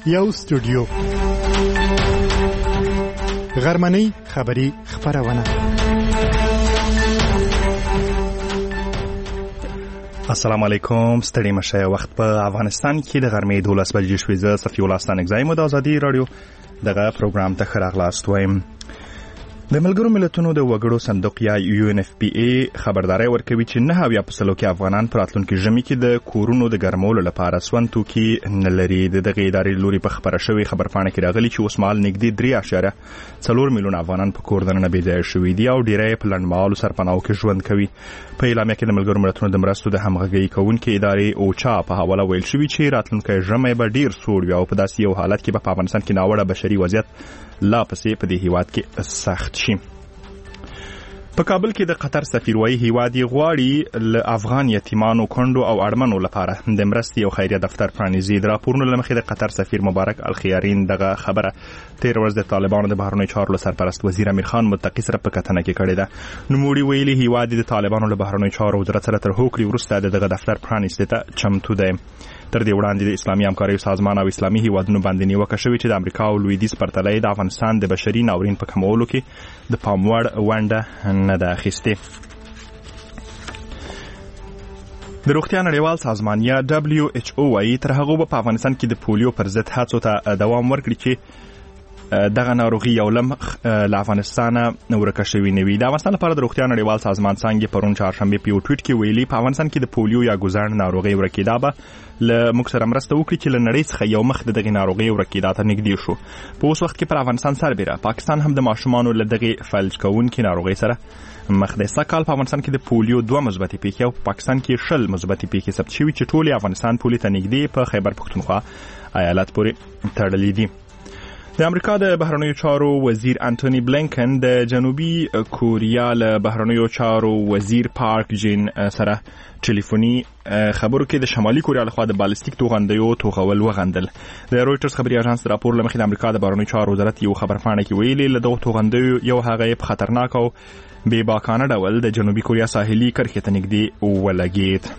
یو سټوډیو غرمنۍ خبری خبرونه. السلام علیکم. ستړي مشه. وخت په افغانستان کې د غرمې 12 بجې شوې. زه صفي الله ستانګزایم د ازادي رادیو دغه پروګرام ته خراغلاست وایم. د ملګرو ملتونو د وګړو صندوق یا UNFPA خبرداري ورکوي چې 9% کې افغانان پر راتلونکي ژمي کې د کورونو د ګرمولو لپاره سون توکي نه لري. دغه ادارې لوري په خبره شوی خبرپاڼه کې راغلي چې اوس مهال نږدې 3.4 میلیون افغانان په کور دننه بې ځایه شوي دي او ډیری په لنډمهالو سرپناهو کې ژوند کوي. په اعلامیه کې د ملګرو ملتونو د مرستو د همغږي کوونکې ادارې اوچا په حواله ویل شوی چې راتلونکي ژمي به ډیر سوړ وي او په داسې یو حالت کې به په افغانستان کې ناوړه بشري وضعیت لا پسې په دې هیواد کې سخت شي. په کابل کې د قطر سفیر وایي هیواد یې غواړي ل افغان یتیمانو کندو او اړمنو لپاره د مرستې او خیریه دفتر پرانیزي. د راپورونو لمخې د قطر سفیر مبارک الخیارین دغه خبره تیر ورځ د طالبانو د بهرنیو چارو سرپرست وزیر امیر خان متقی سره په کتنه کې کړې ده. نوموړي ویلي هیواد د طالبانو له بهرنیو چارو وزارت سره تر هوکړې وروسته دغه دفتر پرانیستو ته چمتو دی. تر دې وړاندې د اسلامي همکارۍ سازمان او اسلامي هیوادونو باندې نیوکه شوې چې د امریکا او لویدیځ پرتله د افغانستان د بشري ناورین په کمولو کې د پام وړ ونډه نه ده اخیستې. د روغتیا نړیوال سازمان یا WHO وايي تر هغه په افغانستان کې د پولیو پر ضد هڅو ته دوام ورکړي چې دغه ناروغي یو لم له افغانستان ورکه شوی نه وي. د افغانستان لپاره د روغتیا نړیوال سازمان څنګه پرون چهارشنبه په یو ټویټ کې ویلي په افغانستان کې د پولیو یا ګوزړ ناروغي ورکیدا به له موږ سره مرسته وکړي چې له نړۍ څخه یو مخ د دغه ناروغي ورکیدا ته نږدې شو. په اوس وخت کې پر افغانستان سربېره پاکستان هم د ماشومانو له دغه فلج کوونکې ناروغي سره مخ دی. سږکال په افغانستان کې د پولیو 2 مثبتې پیښې او په پاکستان کې 0 مثبتې پیښې ثبت شوي چې ټول افغانستان پولیو ته نږدې په خیبر پښتونخوا ایالت پورې تړلې دي. د امریکا د بهرنیو چارو وزیر انټونی بلینکن د جنوبي کوریا له بهرنیو چارو وزیر پارک جین سره ټلیفوني خبرو کې د شمالي کوریا لخوا د بالستیک توغندیو توغول وغندل. د رويټرز خبري اژانس راپور لمخې د امریکا د بهرنیو چارو وزارت یو خبرپاڼه کې ویلي له دغه توغندیو یو هغه په خطرناک او بې باکانه ډول د جنوبي کوریا ساحلي کرښې ته نږدې ولګید.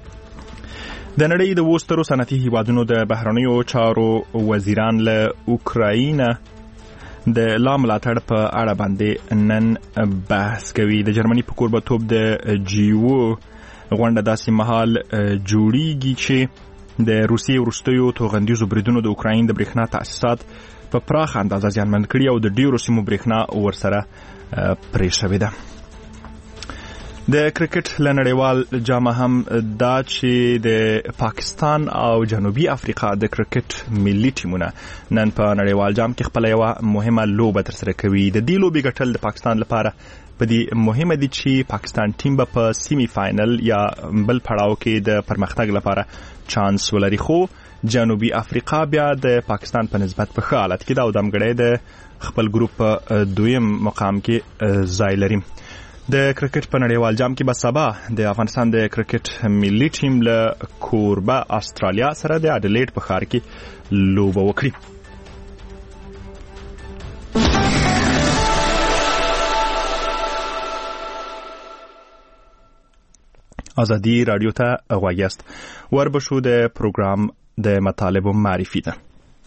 د نړۍ د وسترو صنعتي هیوادونو د بهرنیو چارو وزیران له اوکراین د لا ملاتړ په اړه باندې نن بحث کوي. د جرمني په کوربه‌توب د جیو غونډه داسې مهال جوړیږي چې د روسیې وروستیو توغندیزو بریدونو د اوکراین د برېښنا تاسیسات په پراخه اندازه زیانمن کړي او د ډیرو سیمو برېښنا ورسره پرې شوې ده. د کرکټ لنړیوال جام هم دا چې د پاکستان او جنوبي افریقا د کرکټ ملي ټیمونه نن په نړیوال جام کې خپل یو مهمه لوبه ترسره کوي. د دې لوبې ګټل د پاکستان لپاره په دې مهمه دي چې پاکستان ټیم به په سیمی فائنل یا بل پړاو کې د پرمختګ لپاره چانس ولري. خو جنوبي افریقا بیا د پاکستان په نسبت په ښه حالت کې ده او د امګړې د خپل ګروپ په دویم مقام کې ځای لري. د کرکټ په نړیوال جام کې به سبا د افغانستان د کرکټ ملي ټیم له کوربه استرالیا سره د اډلیډ په ښار کې لوبه وکړي. ازادي رادیو ته غوږ یاست. وربشو د پروګرام د مطالبو معرفي ده.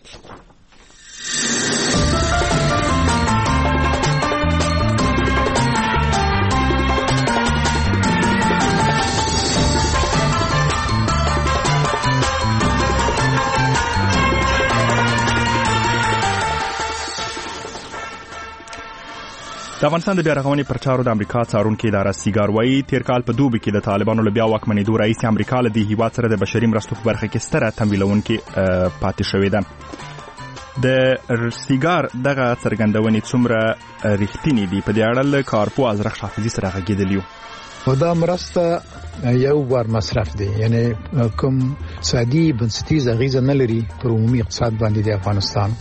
د افغانستان د بیا رغونې پر چارو د امریکا څارونکې اداره سیګار وايي تیر کال په دوبي کې د طالبانو له بیا واکمنېدو راهیسې امریکا له دې هیواد سره د بشري مرستو په برخه کې ستره تمویلونکې پاتې شوې ده. د سیګار دغه څرګندونې څومره رښتینې دي په دې اړه له کارپو ازرق حافظي سره غږېدلی یو. دا مرسته یو بار مصرف دی، یعنی کوم اقتصادي بنسټیز اغیزه نه لري پر عمومي اقتصاد باندې د افغانستان.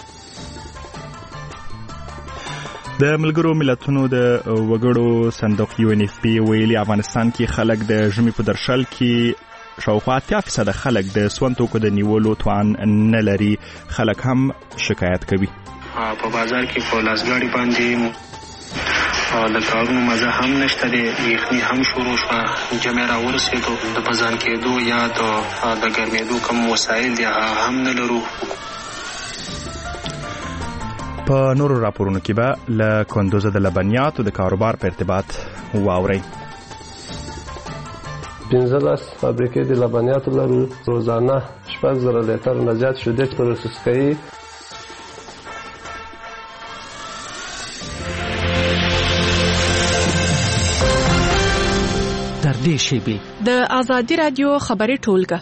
د ملګرو ملتونو د وګړو صندوق UNFPA ویلي افغانستان کې خلک د ژمي په درشل کې شاوخوا 80% خلک د سون توکو د نیولو توان نه لري. خلک هم شکایت کوي. په بازار کې په لاسګاډي باندې د کارونو مزه هم نشته دی، یخني هم شروع شوه، جمع را ورسېدو، د بازار کېدو یا د ګرمېدو کوم وسایل دی هم نه لرو. په نورو راپورونو کې به له کندوز د لبنیاتو د کاروبار په ارتباط واورئ. 15 فابریکې د لبنیاتو لرو، روزانه 6,000 لیتر نه زیات شیدې پروسس کوي. در دې شیبې د آزادي رادیو خبري ټولګه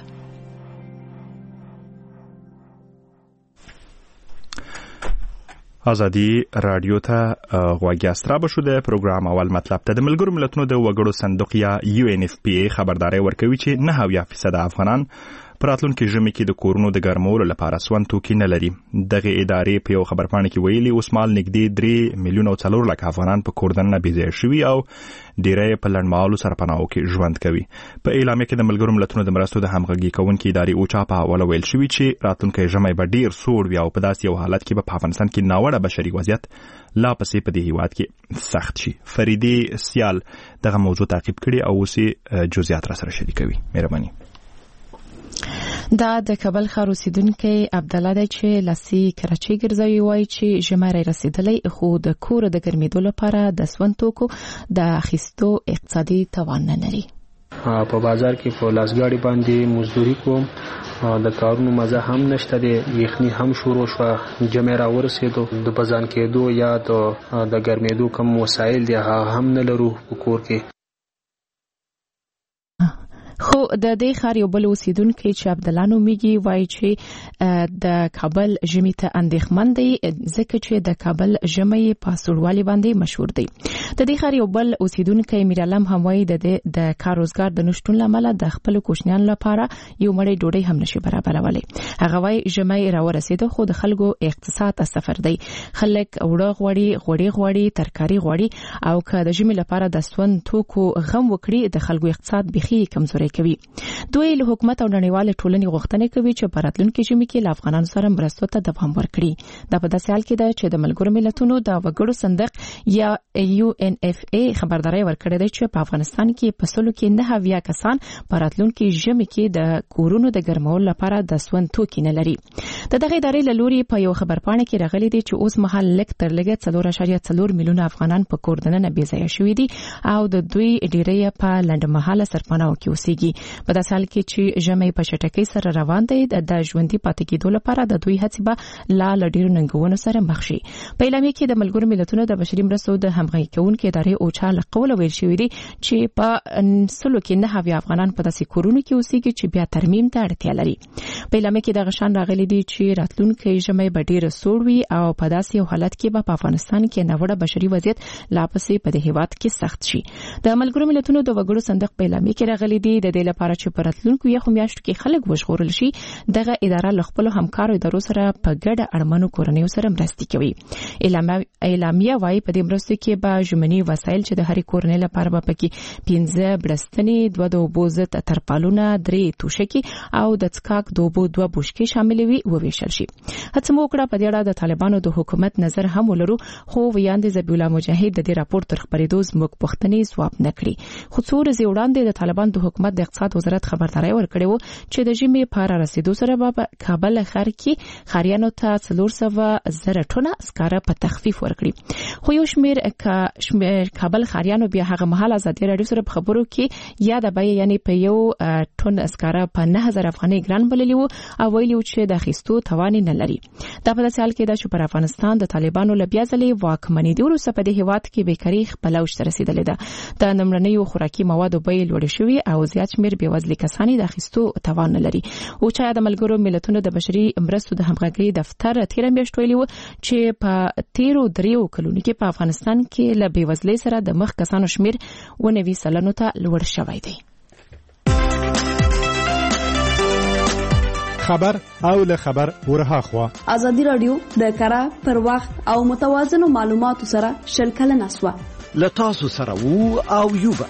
آزادي رادیو ته غواګیاست را بشو. د پروګرام اول مطلب ته د ملګرو ملتونو د وګړو صندوق یا UNFPA خبرداري ورکوي چې 9% افغانان پراتلونکو ژمي کې د کورونو د ګرمولو لپاره سون توکي نه لري. دغه ادارې په یو خبرپاڼه کې ویلي اوس مال نږدې 3 میلیونه او 4 لک افغانان په کوردن بې ځای شوي او ډیری په لړمالو سرپناهو کې ژوند کوي. په اعلامیه کې د ملګرو ملتونو د مرستو د همغږي کوونکې ادارې اوچا په حواله ویل شوي چې راتلونکو ژمي به ډیر سوړ وي او په داسې یو حالت کې به په افغانستان کې ناوړه بشري وضعیت لا پسې په دې هیواد کې سخت شي. فریدي سیال دغه موضوع تعقیب کړي او اوسې جزئیات را سره شریکوي. مهرباني. دا د کابل ښار اوسیدونکی عبدالله دی چې لاسي کراچۍ ګرځوي وایي چې ژمی رسیدلی خو د کور د ګرمېدو لپاره د سون توکو د اخیستو اقتصادي توان نه لري. په بازار کې په لاسګاډي باندې مزدوري کوم، د کارونو مزه هم نشته دی، یخني هم شروع شوه، جمع را ورسېدو، د بزان کېدو یا د ګرمېدو کوم وسایل دی هم نه لرو په کور کې. خو د دې ښار یو بل اوسیدونکی چې عبدالله نومیږي وایي چې د کابل ژمي ته اندېښمن دی ځکه چې د کابل ژمی په سوړوالي باندې مشهور دی. د دې ښار یو بل اوسیدونکی میرعلم هم وایي د کار روزګار د نشټون له امله د خپلو کوچنیانو لپاره یو مړۍ ډوډۍ هم نشي برابرولی. هغه وایي ژمی راورسېده خو د خلکو اقتصاد ته سفر دی. خلک وړه غوړي ترکاري غوړي او که د ژمي لپاره د سون توکو غم وکړي د خلکو اقتصاد بيخي کمزوري کوي. دوی له حکومت او نړیوال ټولنې غوښتنه کوي چې په راتلونکي ژمي کې له افغانانو سره مرستو ته دوام ورکړي. دا په داسې حال کې ده چې د ملګرو ملتونو د وګړو صندوق یا UNFPA خبرداري ورکړې ده چې په افغانستان کې په سلو کې 9 کسان په راتلونکي ژمي کې د کورونو د ګرمولو لپاره د سون توکي نه لري. دغه ادارې له لوري په یو خبرپاڼه کې راغلي دي چې اوس مهال لږ تر لږه 4.4 میلیونه افغانان په کوردن بې ځای شوي دي او د دوی ډیری په لنډمهاله سرپناهو کې اوسېږي. په داسې حال کې چې ژمی په چټکۍ سره روان دی د ژوندي پاتې کېدو لپاره د دوی هڅې به لا ډېرو ننګونو سره مخ شي. په اعلامیه کې د ملګرو ملتونو د بشري مرستو د همغږي کوونکې ادارې اوچا له قوله ویل شوي دي چې په سلو کې 9 افغانان په داسې کورونو کې اوسېږي چې بیا ترمیم ته اړتیا لري. په اعلامیه کې د غشان راغلي دي چې راتلونکي ژمی به ډېر سوړ وي او په داسې یو حالت کې به په افغانستان کې ناوړه بشري وضعیت لا پسې په دې هیواد کې سخت شي. د ملګرو ملتونو د وګړو صندوق په اعلامیه کې راغلي دي د دې لپاره چې په راتلونکو یخو میاشتو کې خلک وژغورل شي دغه اداره له خپلو همکارو ادارو سره په ګډه اړمنو کورنیو سره مرستې کوي. اعلامیه وايي په دې مرستو کې به ژمني وسایل چې د هرې کورنۍ لپاره به پکې 15 بړستنې، 2 د اوبو ضد ترپالونه، 3 توشکې او د څښاک د اوبو 2 بوشکې شامل وي وویشل شي. هڅه مو وکړه په دې اړه د طالبانو د حکومت نظر هم ولرو خو ویاند ذبیح الله مجاهد د دې راپور تر خبرېدو زموږ پوښتنې ځواب نه کړي. خو څو ورځې وړاندې د طالبان د حکومت د اقتصاد وزارت خبرداري ورکړې و چې د ژمي په رسیدو سره به کابل ښار کې خاریانو ته 400,000 ټنه سکاره په تخفیف ورکړي. خو یو شمیر کابل خاریانو بیا هغه مهال ازادي رادیو سره په خبرو کې یاد به یعنی په یو ټن سکاره په 9000 افغانۍ ګران بللی وو او ویلي چې د اخیستو توان نه لري. دا په داسې حال کې ده چې پر افغانستان د طالبانو له بیا ځلې واکمنۍ وروسته په دې هیواد کې بیکاري خپل اوج ته رسیدلې ده. د نمرنیو خوراکي موادو بیې لوړې شوې او زیات شمیر بېوزلي کسان د اخیستو توان نه لري. او چې د ملګرو ملتونو د بشري مرستو د همغږي دفتر تیر میاشت ویلي و چې په 13 کلونو کې په افغانستان کې له بېوزلۍ سره د مخ کسانو شمیر 90% ته لوړ شوی دی. خبر او له خبر ورها خوا ازادي رادیو د کara پر وخت او متوازن معلوماتو سره شلکل نسوه لتاسو سره وو او یوبا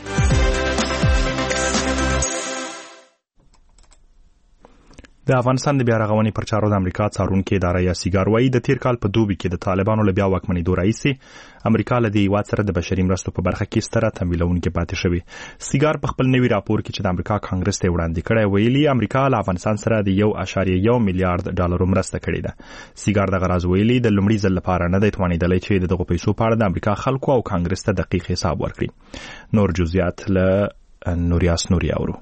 د افغانستان د بیا رغونې پر چارو د امریکا څارونکي اداره یا سیګار وايي د تیر کال په دوبي کې د طالبانو له بیا واکمنېدو راهیسې امریکا له دې هیواد سره د بشري مرستو په برخه کې ستره تمویلونکې پاتې شوې. سیګار په خپل نوي راپور کې چې د امریکا کانګرس ته وړاندې کړی ویلي امریکا له افغانستان سره د 1.1 میلیارډ ډالر مرسته کړې ده. سیګار د غراز ویلي د لومړي ځل لپاره نه دی توانیدلی چې دغه پیسو په اړه د امریکا خلکو او کانګرس ته دقیق حساب ورکړي. نور جزئیات له نوریاس نوري اورو.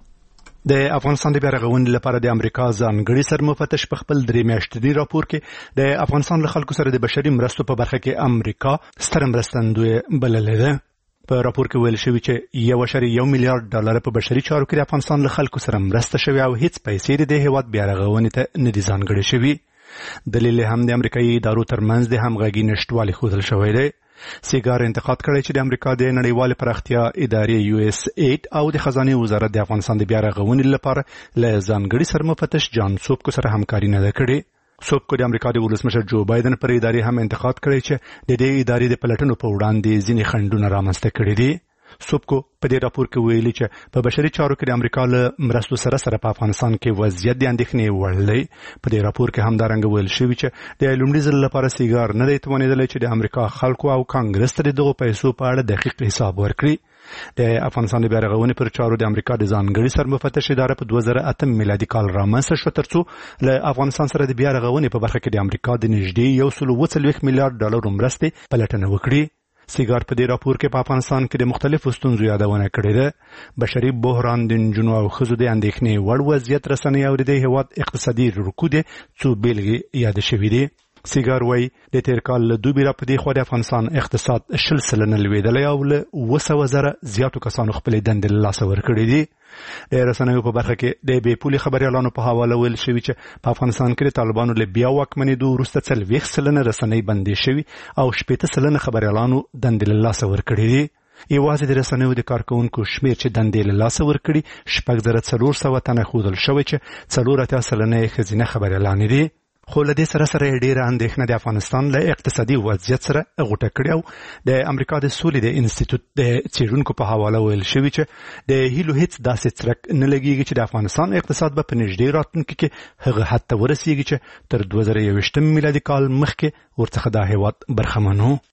د افغانستان د بیا رغونې لپاره د امریکا ځانګړي سرمفتش په خپل 3 میاشتني راپور کې د افغانستان له خلکو سره د بشري مرستو په برخه کې امریکا ستر مرستندوی بللې ده. په راپور کې ویل شوی چې 1.1 میلیارډ ډالر په بشري چارو کې د افغانستان له خلکو سره مرسته شوی او هیڅ پیسې د هیواد بیا رغونې ته نه دي ځانګړي شوی. دلیل هم د امریکایي ادارو ترمنځ د همغږي نشټوالي ښودل شوی دی. سیګار انتقاد کړی چې د امریکا د نړیوال پراختیا ادارې USAID او د خزانه وزارت د افغانستان د بیا رغونې لپاره له ځانګړي سرمفتش جان سوبکو سره همکاري نه ده کړې. سوبکو د امریکا د ولسمشر جو بایدن پر ادارې هم انتقاد کړی چې د دې ادارې د پلټنو په وړاندې ځینې خنډونه رامنځته کړي دي. سوبکو په دې راپور کې ویلي چې په بشري چارو کې د امریکا له مرستو سره په افغانستان کې وضعیت د اندېښنې وړ دی. په دې راپور کې همدارنګه ویل شوی چې د لومړي ځل لپاره سیګار نه دی توانیدلی چې د امریکا خلکو او کانګرس ته دغه پیسو په اړه دقیق حساب ورکړي. د افغانستان د بیا رغونې پر چارو د امریکا د ځانګړي سرمفتش اداره په 2008 میلادي کال رامنځته شوه ترڅو له افغانستان سره د بیا رغونې په برخه کې د امریکا د نږدې 1.4 میلیارډ ډالر مرستې پلټنه وکړي. سیګار په دې راپور کې په افغانستان کې د مختلفو ستونزو یادونه کړې ده. بشري بحران د نجونو او ښځو د اندېښنې وړ وضعیت رسنۍ او د هیواد اقتصادي رکود څو بیلګې یاد شوي دي. سیګار وايي د تیر کال له دوبي را په دې خوا د افغانستان اقتصاد 20% لوېدلی او له 200,000 زیاتو کسانو خپلې دندې له لاسه ورکړې دي. د رسنیو په برخه کې د بې پولې خبریالانو په حواله ویل شوي چې په افغانستان کې د طالبانو له بیا واکمنېدو وروسته 40% رسنۍ بندې شوي او 80% خبریالانو دندې له لاسه ورکړې دي. یوازې د رسنیو د کارکونکو شمیر چې دندې له لاسه ورکړي 6,400 تنه ښودل شوی چې 84% یې ښځینه خبریالانې دي. خو له دې سره ډېره اندېښنه د افغانستان له اقتصادي وضعیت سره غوټه کړې او د امریکا د سولې د انسټیټیوټ د څېړونکو په حواله ویل شوي چې د هیلو هیڅ داسې څرک نه لګېږي چې د افغانستان اقتصاد به په نږدې راتلونکي کې هغه حد ته ورسېږي چې تر 2021 میلادي کال مخکې ورڅخه دا هیواد برخمن و.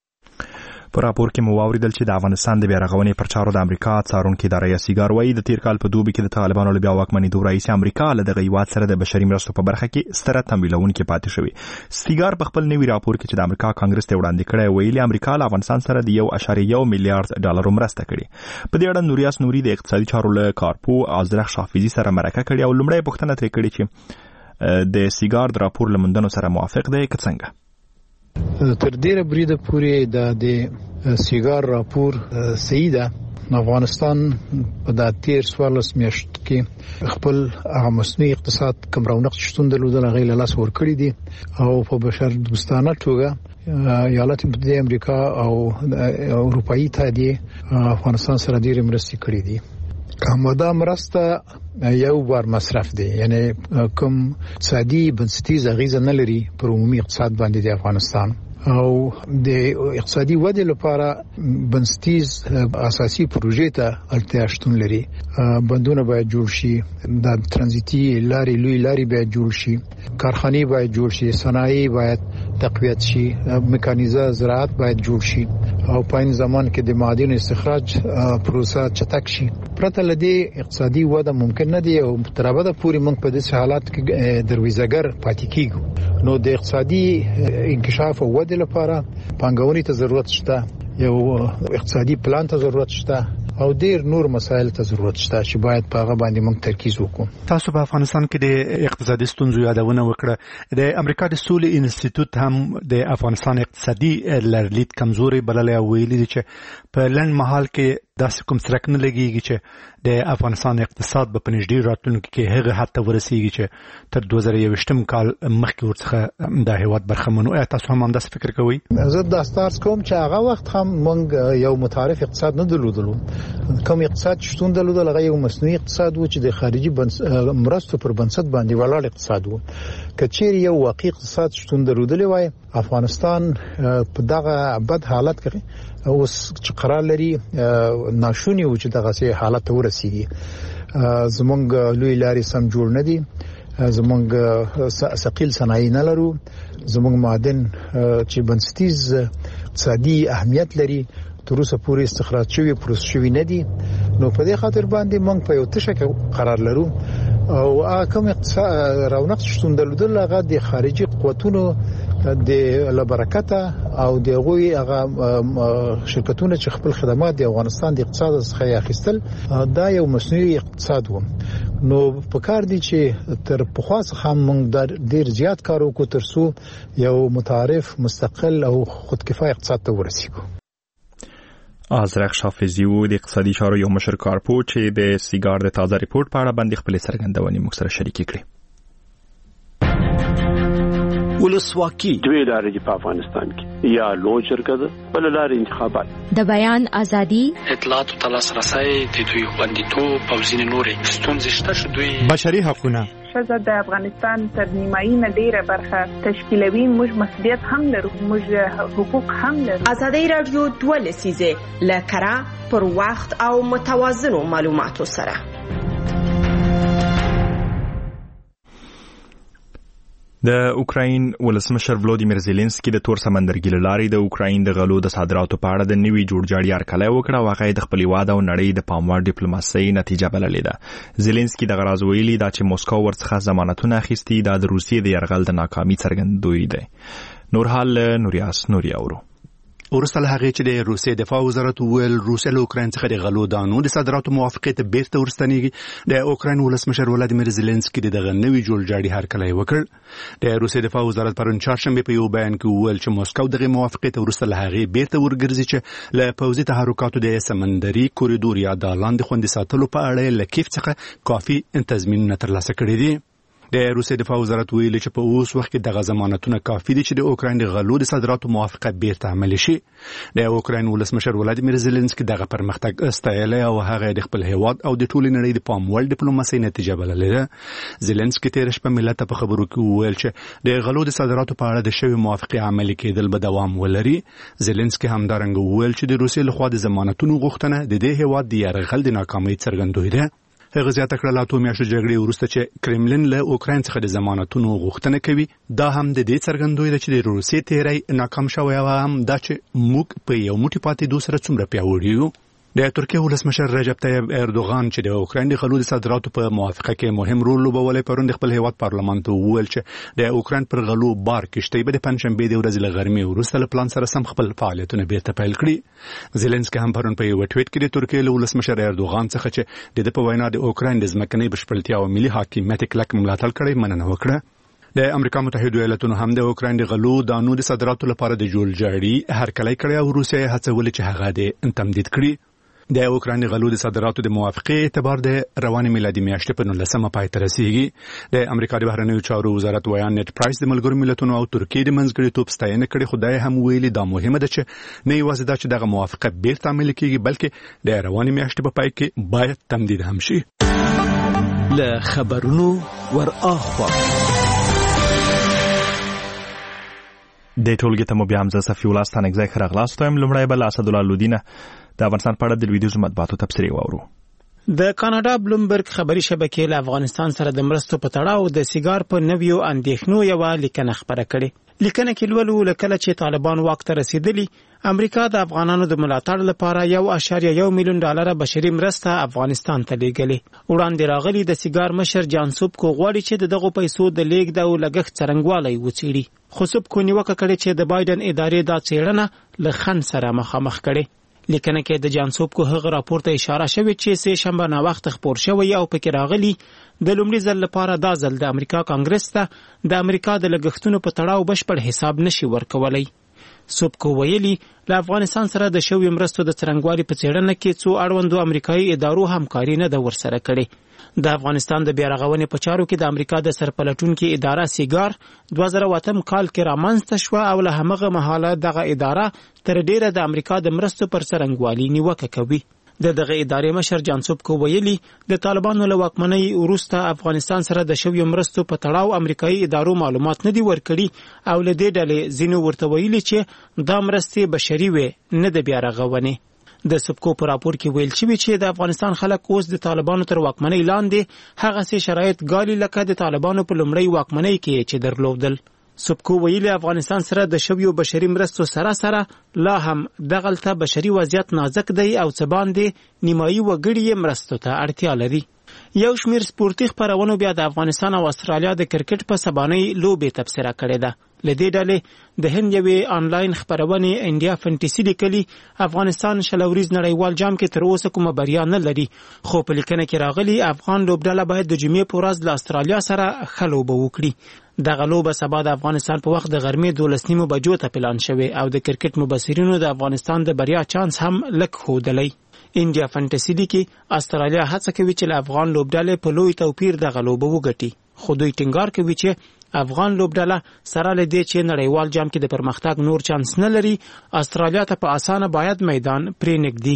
په راپور کې مو واوریدل چې د افغانستان د بیا رغونې پر چارو د امریکا څارونکي اداره یا سیګار وايي د تیر کال په دوبي کې د طالبانو له بیا واکمنېدو راهیسې امریکا له دغه هیواد سره د بشري مرستو په برخه کې ستره تمویلونکې پاتې شوې. سیګار په خپل نوي راپور کې چې د امریکا کانګرس ته وړاندې کړی ویلي امریکا له افغانستان سره د 1.1 میلیارډ ډالر مرسته کړې. په دې اړه نوریاس نوري د اقتصادي چارو له کارپو ازرخ شافیزي سره مرکه کړې او لومړی پوښتنه ترې کړې چې د سیګار د راپور له موندنو سره موافق دی که څنګه. تر ډیره بریده پورې د سیګار راپور صحیح ده. افغانستان په د تیر 14 میاشت کې خپل هغه مصنوعي اقتصاد کوم رونق شتون درلودل هغه له لاس ورکړي دي او په بشر دوستانه توګه ایالات متحده امریکا او اروپאי اتحادیه افغانستان سره ډېرې مرستې کړې دي. کومه مرسته یو بار مصرف دی، یعنی کوم اقتصادي بنسټیز اغیزه نه لري پر عمومي اقتصاد باندې د افغانستان او د اقتصادي ودې لپاره بنسټیز اساسي پروژې ته اړتیا شتون لري. بندونه باید جوړ شي، د ترانزیتي لارې لوی لارې باید جوړ شي، کارخانې باید جوړ شي، صنایع باید تقویت شي، میکانیزه زراعت باید جوړ شي او په این زمان کې د معادن استخراج پروسه چټک شي. پرته لدی اقتصادي وده ممکن نه دی او تر ابده پورې موږ په دې حالات کې درویزګر پاتې کیږو. نو د اقتصادي انکشاف او وده لپاره پانګونې ته ضرورت شته، یو اقتصادي پلان ته ضرورت شته او ډیر نور مسایل ته ضرورت شته چې باید په هغه باندې موږ ترکیز وکړو. تاسو په افغانستان کې د اقتصادي ستونزو یادونه وکړه. د امریکا د سولې انسټیټیوټ هم د افغانستان اقتصادي لرلید کمزوري بللی او ویلي دي چې په لنډ مهال کې داسې کوم څرک نه لګېږي چې د افغانستان اقتصاد به په نږدې راتلونکي کې هغه حد ته ورسېږي چې تر 2021 کال مخکې ورڅخه د هیواد برخمن وي. تاسو هم همداسې فکر کوئ؟ زه دا ستارس کوم چې هغه وخت هم موږ یو متعارف اقتصاد نه درلودلو. کوم اقتصاد شتون درلودل هغه یو مصنوعي اقتصاد و چې د خارجي مرستو پر بنسټ باندې ولاړ اقتصاد و. کچېر یو واقعي اقتصاد شتون درلودلی وای افغانستان په دغه بد حالت کې اوس چې قرار لري ناشونی و چې دغه سي حالت ورسیږي. زمونږ لوی لارې سم جوړ نه دي، زمونږ ثقيل صنایع نه لرو، زمونږ معدن چې بنسټیز اقتصادي اهمیت لري تر اوسه پورې استخراج شوی پروسس شوی نه دي. نو په دې خاطر باندې موږ په یو تشه کې قرار لرو او کوم اقتصاد رونق شتون درلودل هغه د خارجي قوتونو د لبرکته او د غوي هغه شرکتونه چې خپل خدمات د افغانستان د اقتصاد څخه اخیستل دا یو مصنوعي اقتصاد و. نو په کار دي چې تر پخوا څخه موږ ډیر زیات کار وکړو ترڅو یو متعارف مستقل او خودکفایه اقتصاد ته ورسیږو. آزرق شافعی و د اقتصادي چارو یو مشر کارپو چې د سیګار د تازه ریپورت په اړه باندې خپل څرګندونې موږ سره شریک کړې. ولسواکي دوی لارې په افغانستان کې یا لو جرګه ده بل لارې انتخابات، د بیان ازادي، اطلاعات او لاسرسي، د دوی خوندیتوب او ځینې نورې ستونزې شته چې دوی بشري حقوقونه ښځه د افغانستان تر نیمایي نه ډیره برخه تشکیلوي. موږ مسؤلیت هم لرو، موږ حقوق هم لرو. ازادي رادیو 2 لسیزه لکرا پر وخت او متوازنو معلوماتو سره. د اوکراین ولسمشر ولودیمیر زيلنسکي د تور سمندرګي لارې د اوکراین د غلو د صادراتو په اړه د نوي جوړجاړي هرکلی وکړ او هغه د خپل واده او نړۍ د پاموړ ډیپلوماسۍ نتیجه بللې ده. زيلنسکي د غراز ویلي دا چې موسکو ورڅخه ضمانتونه اخیستي دا د روسیې د يرغل د ناکامي څرګندوی دی. نورحال نوریاس نوریاورو ورسته له هغه چې د روسیې دفاع وزارت ویل روسیا له اوکراین څخه د غلو دانو د صادراتو موافقت بیرته ورستنیږي. د اوکراین ولسمشر ولادیمیر زيلنسکي دغه نوي جوړجاړي هرکلی وکړ. د روسیې دفاع وزارت پرون چهارشنبه په یو بیان کې ویل چې موسکو دغه موافقت ورسته له هغه بیرته ورګرځي چې له پوځي تحرکاتو د سمندري کوریډور یا د لاندې خوندي ساتلو په اړه له کیف څخه کافي تضمینونه ترلاسه کړي دي. د روسیې دفاع وزارت ویلي چې په اوس وخت کې دغه ضمانتونه کافي دي چې د اوکراین د غلو د صادراتو موافقه بیرته عملي شي. د اوکراین ولسمشر ولادیمیر زيلنسکي دغه پرمختګ استایلی او هغه د خپل هیواد او د ټولې نړۍ د پاموړ ډیپلوماسۍ نتیجه بللې ده. زيلنسکي تیر شپه ملت په خبرو کې ویل چې د غلو د صادراتو په اړه د شوی موافقه عملي کېدل به دوام ولري. زيلنسکي همدارنګه ویل چې د روسیې لخوا د ضمانتونو غوښتنه د دې هیواد د یرغل د ناکامۍ څرګندوی ده. هغه زیاته کړه لا 2 میاشتې جګړې وروسته چې کرملین له اوکراین څخه د ضمانتونو غوښتنه کوي دا هم د دې څرګندوي چې د روسیې تیری ناکام شوی او هم دا چې موږ په یو موټی پاتې دوه سره څومره پیاوړي یو. د ترکیه ولسمشر رجب طیب اردوغان چې د اوکراین د غلو د صادراتو په موافقه کې مهم رول لوبولی پرون د خپل هیواد پارلمان ته وویل چې د اوکراین پر غلو بار کشتۍ به د پنځشنبې د ورځې له غرمې وروسته له پلان سره سم خپل فعالیتونه بیرته پیل کړي. زيلنسکي هم پرون په یو ټویټ کې د ترکیه له ولسمشر اردوغان څخه چې د په وینا د اوکراین د ځمکنۍ بشپړتیا او ملي حاکمیت کلک ملاتړ کړی مننه وکړه. د امریکا متحده ایالاتونو هم د اوکراین د غلو دانو د صادراتو لپاره د جوړجاړي هرکلی کړی او روسیه هڅولې چې هغه د تمدید کړي. د اوکراین غلو د صادراتو د موافقه اعتبار د رواني میلادي میاشتې په 19مه پای ته رسیږي. د امریکا د بهرنیو چارو وزارت ویان نت پرایس د ملګرو ملتونو او ترکیې د منځګړیتوب ستاینه کړې، خدای هم ویلي دا مهمه ده چې نه یوازې دا چې دغه موافقه بیرته عملي کیږي بلکې د رواني میاشتې په پای کې باید تمدید هم شي. له خبرونو ور اخوا د ټولګي ته مو بیا هم زه صفي الله ستانکزی ښه راغلاست وایم. لومړی به له اسدالله لودینه د افغانستان په اړه د لویدیځو مطبوعاتو تبصرې واورو. د کاناډا بلومبرګ خبري شبکې له افغانستان سره د مرستو په تړاو د سیګار په نویو اندېښنو یو لیکنه خبره کړې. لیکنه کې لولو لکه چې طالبان واک ته رسیدلی امریکا د افغانانو د ملاتړ لپاره 1.1 میلیون ډالر بشري مرسته افغانستان ته لیږلې. وړاندې راغلي د سیګار مشر جانسوب کو غواړي چې دغه پیسو د لیږد او لګښت څرنګوالی وڅېړي. خو سوب کو نیوکه کړې چې د بایدن ادارې دا څېړنه له خنډ سره مخامخ کړي. لیکنه کې د جانسوب کو هغه راپور ته اشاره شوې چې سه شنبه نا وخت خبر شوی او پکې راغلي د لومړي ځل لپاره دا ځل د امریکا کانګرس ته د امریکا د لګښتونو په تړاو بشپړ حساب نشي ورکولای. سوبکو ویلي له افغانستان سره د شوی مرستو د څرنګوالي په څېړنه کې څو اړوندو امریکایي ادارو همکاري نه ده ورسره کړې. د افغانستان د بیارغونې په چارو کې د امریکا د سرپلټونکو اداره سیګار 2008 کال کې رامنځته شوه او له همغه مهاله دغه اداره تر ډیره د امریکا د مرستو پر څرنګوالي نیوکه کوي. دغه ادارې مشر جانسوب کو ویلي د طالبانو له واکمنۍ وروسته افغانستان سره د شوی مرستو په تړاو امریکایي ادارو معلومات نه دي ورکړي او له دې ډلې ځینو ورته ویلي چې دا مرستې بشري وي نه د بیارغونې. د سبکو په راپور کې ویل شوی چې د افغانستان خلک اوس د طالبانو تر واکمنۍ لاندې هغه سي شرایط ګالي لکه د طالبانو په لومړی واکمنۍ کې چې درلودل. سبکو ویلي افغانستان سره د شویو بشري مرستو سره لا هم دغلته بشري وضعیت نازک دی او څه باندې نیمایي وګړي مرستو ته اړتیا لري. یو شمیر سپورتي خبرونو بیا د افغانستان او استرالیا د کرکټ په سبانۍ لوبې تبصره کړې ده. لدې ډلې د هند یوې آنلاین خبرونې انډیا فانټسي لیکلي افغانستان شلوريز نړیوال جام کې تر اوسه کومه بریا نه لري، خو په لیکنه کې راغلي افغان لوبډله باید د جمعې په ورځ له استرالیا سره ښه لوبه وکړي. دغه لوبه سبا د افغانستان په وخت د غرمې 12:30 بجو ته پلان شوی او د کرکټ مبصرینو د افغانستان د بریا چانس هم لږ ښودلی. انډیا فانټسي لیکي استرالیا هڅه کوي چې له افغان لوبډلې په لوی توپیر دغه لوبه وګټي، خو دوی ټینګار کوي چې افغان لوبډله سره له دې چې نړیوال جام کې د پرمختګ نور چانس نه لري، استرالیا ته په اسانه باید میدان پرې نږدي.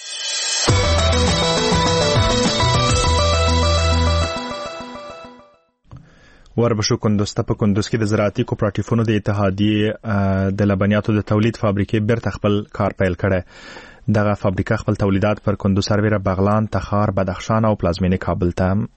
وربشو کندوز ته په کندوز کې د زراعتي کوپراتیفونو د اتحادیې د لبنیاتو د تولید فابریکې بیرته خپل کار پیل کړی. دغه فابریکه خپل تولیدات پر کندوز سربیره بغلان، تخار، بدخشان او پلازمینې کابل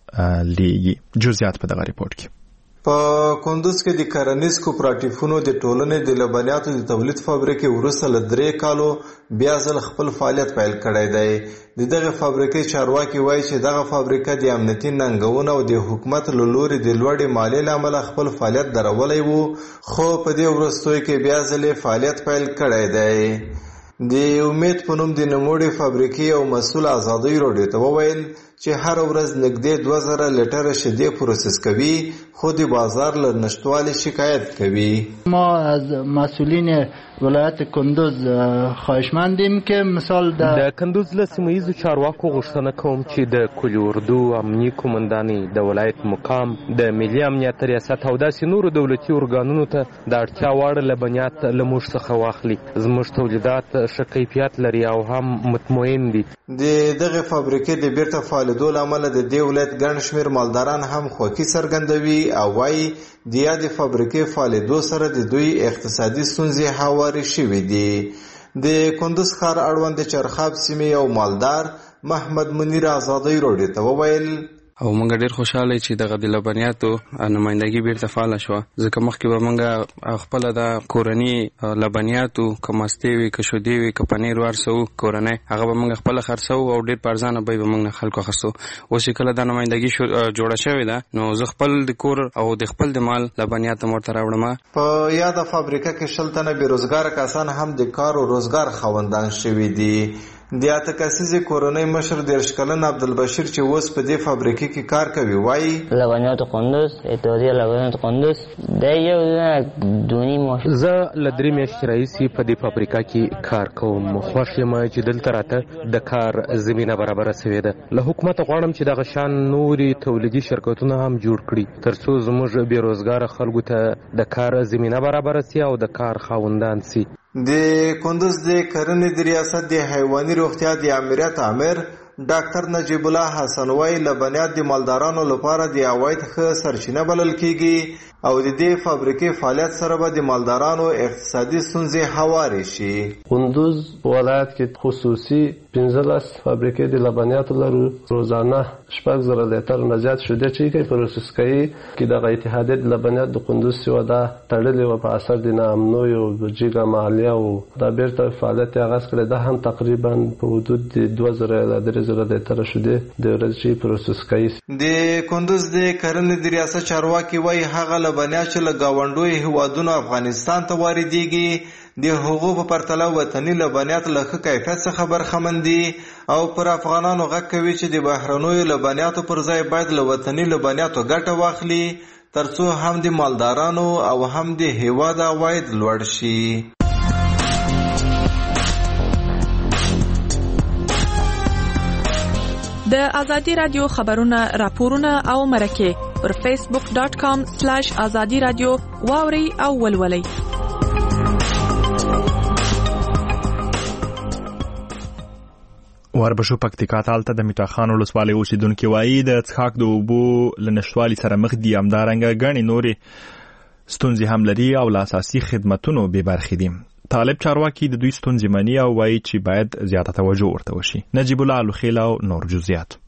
ته لیږي. جزئیات په دغه ریپورت کې. په کندوز کې د کرنیز کوپراتیفونو د ټولنې د لبنیاتو د تولید فابریکې وروسته له 3 کالو بیا ځل خپل فعالیت پیل کړی دی. دغه فابریکې چارواکي وایي چې دغه فابریکه د امنیتي ننګونو او د حکومت له لوري د لوړې مالیې له امله خپل فعالیت درولی وو، خو په دې وروستیو کې بیا ځل فعالیت پیل کړی دی. د امید په نوم د نوموړې فابریکې او مسؤل ازادۍ راډیو ته وویل چې هر ورځ نږدې 2000 لیټره شیدې پروسس کوي، خو د بازار له نشتوالي شکایت کوي. ما از مسئولین ولایت کندوز خواهشمندیم که مثال د کندوز له سیمه‌ییزو چارواکو غوښتنه کوم چې د کلي اردو امنیي قومندانۍ د ولایت مقام د ملي امنیت ریاست او داسې نورو دولتي ارګانونو ته د اړتیا وړ لبنیات له موږ څخه واخلي. زموږ تولیدات ښه کیفیت لري او هم مطمئن دي. د دغه فابریکې د بیرته فعالېدو له امله د دې ولایت ګڼ شمېر مالداران هم خوښي څرګندوي او وایي د یادې فابریکې فعالېدو سره د دوی اقتصادي ستونزې هوارې شوې دي. د کندوز ښار اړوند د چرخاب سیمې یو مالدار محمد منیر ازادۍ راډیو ته وویل او موږ ډیر خوشاله چې دغه د لبنیاتو نمائندګي بیرته فعال شوه، ځکه مخکې به موږ خپل د کورني لبنیاتو کماستې وي که شودې وي که پنیر ورسو کورنۍ هغه به موږ خپل خرڅو او ډیر په ارزانه بیه به موږ نه خلکو اخیستو. اوس کله د نمائندګي جوړه شوې ده نو زه خپل د کور او د خپل د مال لبنیات ورته راوړم. په یاده فابریکه کې 60 تنه بیروزګار کسان هم د کار او روزګار خاوندان شوي دي. د اته کسیزې کورنۍ مشر 13 کلن عبدالبشیر چې اوس په دې فابریکې کې کار کوي وایي لبنیات قندوز اتحادیه لبنیات قندوز د یو دونی ماشین زه له 3 میاشتې راهیسې په دې فابریکه کې کار کوم. خوښ یم چې دلته راته د کار زمینه برابره شوې ده. له حکومت غواړم چې دغه شان نوري تولیدي شرکتونه هم جوړ کړي ترڅو زموږ بیروزګار خلکو ته د کار زمینه برابره شي او د کار خاوندان شي. د کندوز د کرنې د ریاست د حیواني روغتیا د امریت امیر ډاکټر نجیب الله حسن وای لبنیات د مالدارانو لپاره د عواید ښه سرچینه بلل کیږي او د دې فابریکې فعالیت سره به د مالدارانو اقتصادي ستونزې هوارې شي. کندوز ولایت کې خصوصي 15 فابریکې د لبنیاتو لرو. روزانه 6000 لیټر نه زیات شیدې چې پروسس کوي کې د اتحادیې د لبنیات د کندوز سیمه ده تړلې و په اثر د ناامنۍ او جګه مالیه او د بیرته فعالیت آغاز کړی. دا هم تقریبا په حدود د 2000 لیټر شیدې د ورځې پروسس کوي. د کندوز د کرنې د ریاست چارواکي وایي هغه لبنیات چې له ګاونډیو هیوادونو افغانستان ته واردېږي د هغو په پرتله وطني لبنیات له ښه کیفیت څخه برخمن دي او پر افغانانو غږ کوي چې د بهرنیو لبنیاتو پر ځای باید له وطني لبنیاتو ګټه واخلي ترڅو هم د مالدارانو او هم د هیواد عواید لوړ شي. د ازادي رادیو خبرونه راپورونه او مرکه پر facebook.com/azadi radio واوري او ولولي. وربشو پکتیکا تالته د میټاخان ولسوالۍ اوسیدونکو وایي د څښاک د اوبو لنشوالي سره مخ دي، همدارنګه غني نوري ستونزې هم لري او له اساسي خدماتونو بې برخې دي. طالب چارواکي د دوی ستونزې مني او وایي چې باید زیاته توجه ورته وشي. نجیب الله الوخیل او نور جزئیات.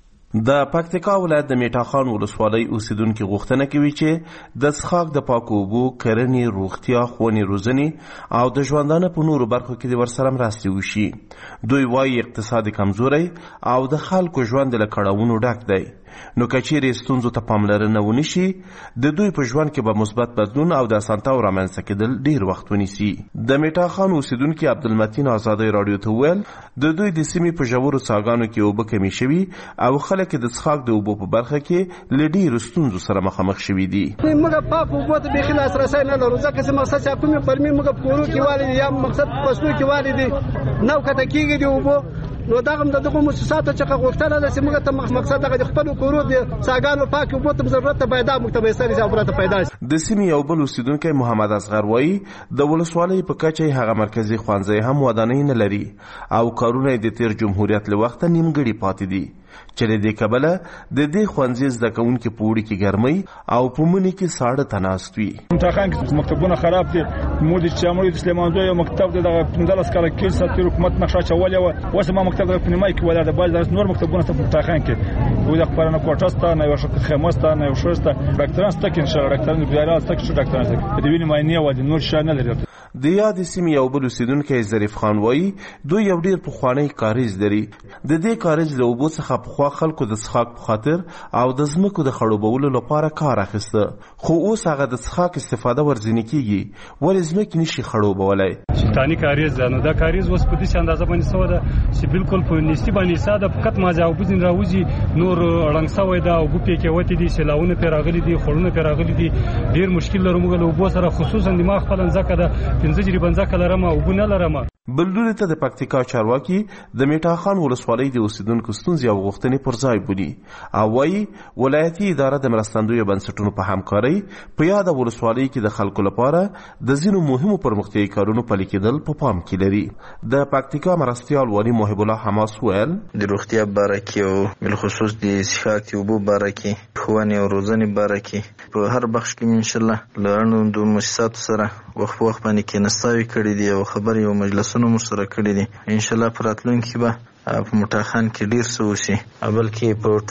د پکتیکا ولایت د میټاخان ولسوالۍ اوسیدونکو غوښتنه کوي چې د څښاک د پاکو اوبو، کرنې، روغتیا، ښوونې، روزنې او د ژوندانه په نورو برخو کې د ورسره مرستې وشي. دوی وایي اقتصادي کمزوری او د خلکو ژوند له کړاوونو ډک دی، نو که چیرې ستونزو ته پاملرنه ونشي د دوی په ژوند کې به مثبت بدلون او د اسانتیاو رامنځته کېدل ډیر وخت ونیسي. د میټاخان اوسیدونکي عبدالمتین آزادۍ راډیو ته وویل د دوی د سیمې په ژورو څاګانو کې اوبه کمې شوي او خلک د څښاک د اوبو په برخه کې له ډیرو ستونزو سره مخامخ شوي دي. موږ پاک اوبو ته بیخي لاسرسی نه لرو، ځکه چې مقصد چې کومې پرمې موږ په کورو کې والي یا مقصد په فصلو کې والي دي نو کته کېږي د اوبو، نو دغه دغه مؤسساتو چې غوښتنه ده چې موږ ته مقصد دغه خپل کورو د څاګانو پاک اوبو ته ضرورت پیدا مکتبه سره ضرورت پیدا شي. د سیمې یو بل اوسیدونکی محمد اصغر وایي د ولسوالۍ په کچه هغه مرکزی ښوونځی هم ودانۍ نه لري او کارونه د تیر جمهوریت له وخته نیمګړي پاتې دي، چې له دې کبله د دې ښوونځي زده کوونکي په اوړي کې ګرمۍ او په مني کې ساړه ته ناست وي. میټاخان کې مکتبونه خراب دي، موږ چې امر د سلیمان زوی یو مکتب د 15 کال کې ساتي حکومت نقشه چولې و، اوس ما مکتب د پنیمای کې ولاده باز درس نور مکتبونه ته میټاخان کې و د خبرونه کوټاسته نه یو شکه خمسته نه یو شسته ډاکټران ستکین شر ډاکټران بیارال ستک شو ډاکټران ستک د وینې ماینه و د نور شانه لري. د یاد سیمې یو بل اوسیدونکی ظریف خان وایي دوی یو ډیر پخوانی کاریز لري. د دې کاریز له اوبو څخه پخوا خلکو د څښاک په خاطر او د ځمکو د خړوبولو لپاره کار اخیسته، خو اوس هغه د څښاک استفاده ورځنی کیږي، ولې ځمکې نشي خړوبولای. شیطانی کاریز نو دا کاریز اوس په دې اندازه باندې سو ده چې بالکل په نسبت باندې ساده فقط مازه او بزین راوځي، نور رنګ سوی دا او ګپې کې وته دي، سلاونه پیراغلي دي، خړونه پیراغلي دي، ډیر مشکل لرو موږ له اوبو سره، خصوصا د ما خپل ځکه ده 15 جریبنځه کلرمه او بونه لرمه. بلډوري ته د پکتیکا چارواکي د میټاخان ولسوالۍ د اوسیدونکو ستونزې او غوښتنې پر ځای بولي او وایي ولایتي اداره د مرستندویو بنسټونو په همکارۍ په یاده ولسوالۍ کې د خلکو لپاره د ځینو مهمو پرمختیایي کارونو پلي کېدل په پام کې لري. د پکتیکا مرستیال والي محب الله حماس ویل د روغتیا باره کې او بالخصوص د څښاک اوبو باره کې، ښوونې او روزنې باره کې په هر بخش کې انشاءالله له اړوندو مؤسساتو سره وخت په وخت باندې کېناستاوې کړي دي او خبرې او مجلسونه مو سره کړي دي. انشاءالله په راتلونکي کې به په میټاخان کې ډیر څه وشي، بلکې په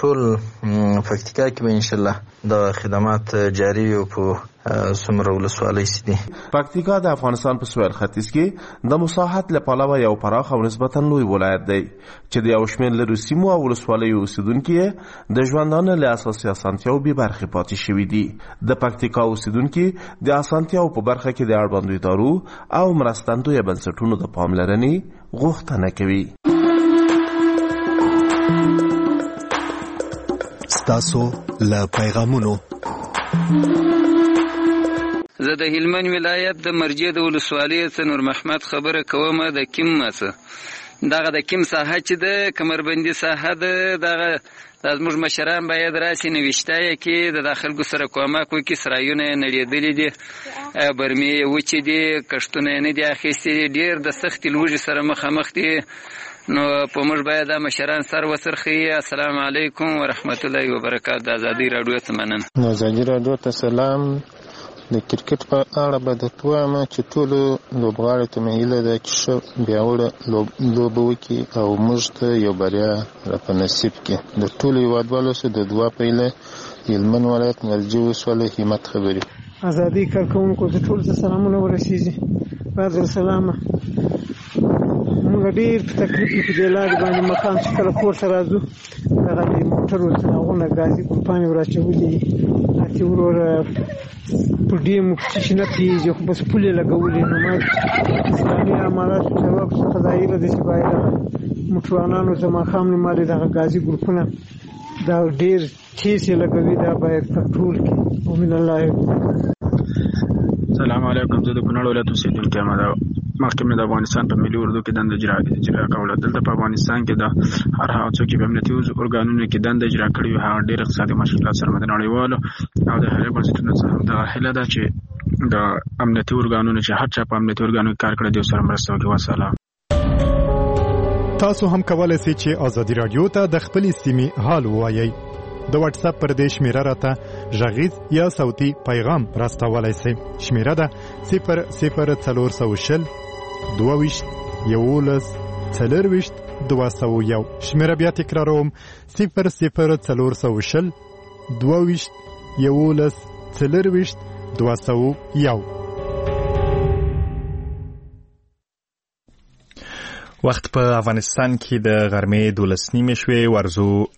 ټول پکتیکا کې به انشاءالله دا خدمات جاري وي او په څومره ولسوالۍ سي دي. پکتیکا د افغانستان په سویل ختیځ کې د مساحت له پلوه یو پراخ او نسبتا لوی ولایت دی چې د یو شمېر لرو سیمو او ولسوالیو اوسیدونکي د ژوندانه له اساسي اسانتیاو بې برخې پاتې شوي دي. د پکتیکا اوسیدونکي د اسانتیاو په برخه کې د اړوندو ادارو او مرستندویو بنسټونو د پاملرنې غوښتنه کوي. ستاسو له پیغامونو زه د هلمند ولایت د مرجې د ولسوالۍ څخه نور محمد خبره کوم. د کیم څه دغه د کیم ساحه چې د کمربندي ساحه دغه د زموږ مشران باید راسي نوشتای کې د خلکو سره کومک وکړي. سرایونه نړېدلې دي، برمې وچې دي، کښتونه نه دي اخیستي، ډېر د سختې لوږې سره مخامخ دي. نو په موږ باید دا مشران سر وسرخي. السلام علیکم ورحمت الله وبرکاته. د ازادي راډیو ته مننه. ازادي راډیو ته سلام. د کرکټ په اړه به درته وایم چې ټولو لوبغاړو ته مې هیله ده چې ښه پیاوړې لوبه وکړي او موږ ته یو بریا راپه نصیب کړي. د ټولو هېوادوالو سره د دعا په هیله هلمند ولایت مرجې ولسوالۍ همت خبرې. ازادي کارکوونکو ته ټولو ته سلامونه ورسیږي. بعد السلامه. موږ ډېر په تکلیف کې په دې لارې باندې مقام چې کله کور ته راځو دغه د موټرو څراغونه ګازي ګلپاڼې ور اچولي چې وروره په ډېر چې نه تېږي خو بس پولې لګولې. نو ما اسلامي اماراتو چارواکو څخه ظاهره ده چې باید دغه موټروانانو ته ماښام لمالې دغه ګازي ګروپونه دا ډېر تېز یې لګوي، دا باید کنټرول کړي. ومن الله. السلام علیکم. زه د کونړ ولایت اوسېدونکی یم. مخکې مې د افغانستان په ملي اردو کې دنده اجرا کوله. دلته په افغانستان کې د هر هغه څوک چې په امنیتي ارګانونو کې دنده اجرا کړې وي هغه ډېر اقتصادي مشکلات سره مخ دي. نړیوالو او د هغې بنسټونو څخه دا هیله ده چې د امنیتي ارګانونو چې هر چا په امنیتي ارګانونو کې کار کړی دی سره مرسته وکړي. وسلام. تاسو هم کولای شئ چې ازادي رادیو ته د خپلې سیمې حال ووایئ. د واتس اپ پر دې شمیره راته ژغیز یا صوتي پیغام راستولای شئ. شمیره ده 00420 22 11 40 201. شمیره بیا تکراروم 00420 22 11 40 201. وخت په افغانستان کې د غرمې 12 نیمې شوې. ورزو